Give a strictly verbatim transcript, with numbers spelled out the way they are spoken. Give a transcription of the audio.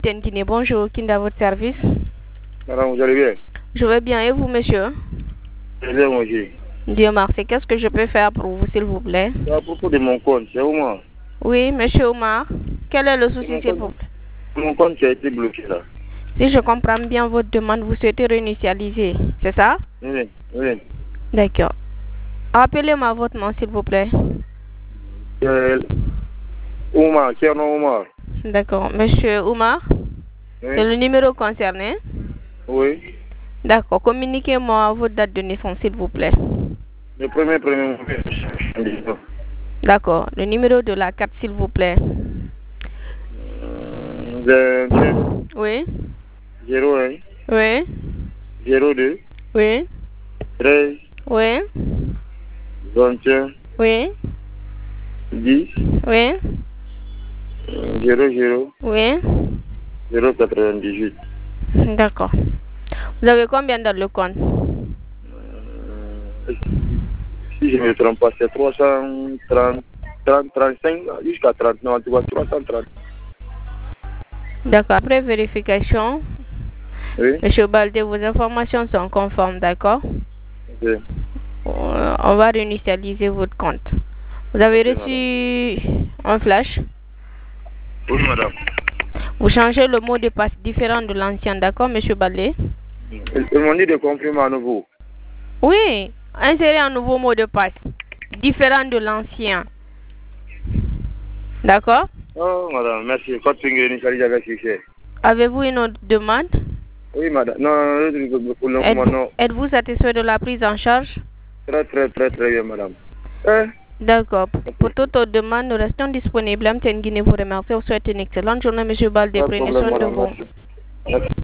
Guinée, bonjour, qui est à votre service? Madame, vous allez bien? Je vais bien, et vous, monsieur? Je vais bien, moi aussi. Dieu merci, qu'est-ce que je peux faire pour vous, s'il vous plaît? C'est à propos de mon compte, c'est Omar. Oui, monsieur Omar, quel est le souci, s'il vous plaît? Mon compte qui a été bloqué là. Si je comprends bien votre demande, vous souhaitez réinitialiser, c'est ça? Oui, oui. D'accord. Rappelez-moi votre nom, s'il vous plaît. Euh, Omar, qui est non Omar? D'accord. Monsieur Omar, Oui. c'est le numéro concerné? Oui. D'accord. Communiquez-moi votre date de naissance, s'il vous plaît. Le premier, premier. D'accord. Le numéro de la carte, s'il vous plaît. vingt-deux. Oui. zéro un. Oui. zéro deux. Oui. treize. Oui. vingt et un. Oui. dix. Oui. zéro zéro. Oui. zéro quatre-vingt-dix-huit. D'accord. Vous avez combien dans le compte? Euh, si je ne me trompe pas, c'est trois cent trente, trente, trente-cinq jusqu'à trente. Non, en tout cas trois cent trente. D'accord. Après vérification, Oui. monsieur Baldé, vos informations sont conformes, d'accord? Ok. Euh, On va réinitialiser votre compte. Vous avez Ok, reçu un flash? Oui, madame. Vous changez le mot de passe différent de l'ancien, d'accord, monsieur Baldé? Ils, ils m'ont dit de confirmer à nouveau. Oui, insérez un nouveau mot de passe différent de l'ancien. D'accord? Oh, madame, merci. Code finger initialisé avec succès. Avez-vous une autre demande? Oui, madame. Non, non, pour le moment, Êtes-vous non. êtes-vous satisfait de la prise en charge? Très, très, très, très bien, madame. Eh? D'accord. Ok. Pour toute autre demande, nous restons disponibles. M T N Guinée vous remercie. Vous souhaite une excellente journée, monsieur Baldé. Pas de Prenez problème, soin de madame. vous. Merci. Merci.